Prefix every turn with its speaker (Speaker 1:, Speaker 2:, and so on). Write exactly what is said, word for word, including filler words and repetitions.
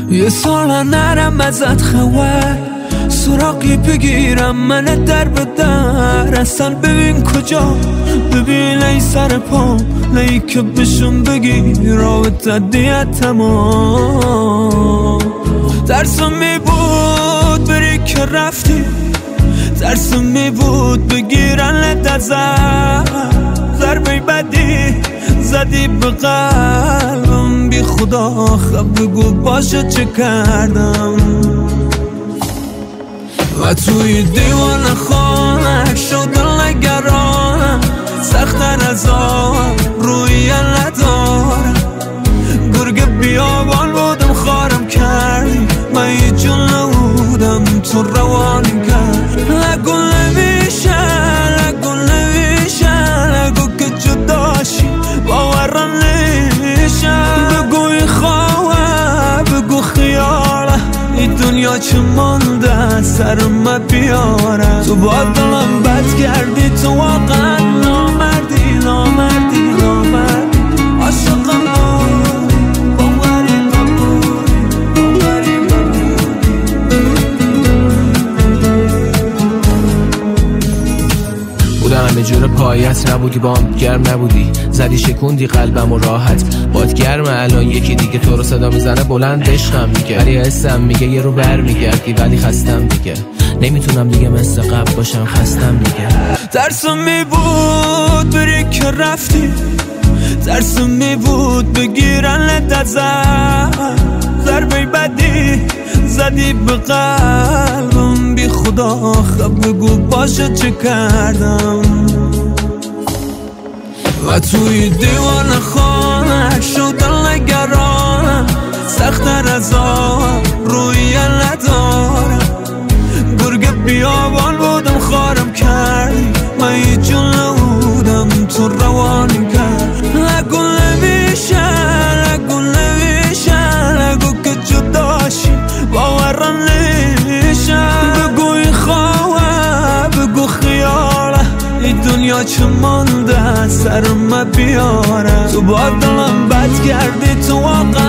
Speaker 1: یه سال نرم ازت خبر سراغی بگیرم من در به در اصلا ببین کجا ببین ای سر پام نهی که بشون بگی رابطه دیت تمام ترسم می بود بری که رفتی ترسم می بود بگیرن لدزم ضربه بدی زدی به قلبم بی خدا خب بگو باشه چه کردم و توی دیوان خانه شد نگرانم سختن از آن روی ندارم گرگ بیابان بودم خارم کردی من یه جون نبودم تو روانیم کرد نگو نمیشه نگو نمیشه نگو که جداشی باورم نمیشه بگو این خواه بگو خیاله این دنیا چه مانده سر من بیاره تو با دلم بد کردی تو واقعا نامردی نامردی نامردی عاشقم
Speaker 2: همه جور پایت نبودی بام گرم نبودی زدی شکوندی قلبم و راحت باد گرمه الان یکی دیگه تو رو صدا میزنه بلند عشقم میگه ولی حسم میگه یه رو بر میگردی ولی خستم دیگه نمیتونم دیگه مثل قبل باشم خستم دیگه
Speaker 1: ترسم میبود بری که رفتی ترسم میبود بگیرن لدزم ضربه بدی زدی به قلبم بی خدا خب بگو باشه چه کردم و توی دیوان خانه شد نگرانم سختن از آن روی ندارم گرگ بیابان بودم خارم کردی من یه جون نبودم تو روانیم کرد نگو نمیشه نگو نمیشه نگو که جداشی باورم نمیشه بگو این خواه بگو خیاله این دنیا چه مانده سر من بیاره تو با دلم بد کردی تو واقعا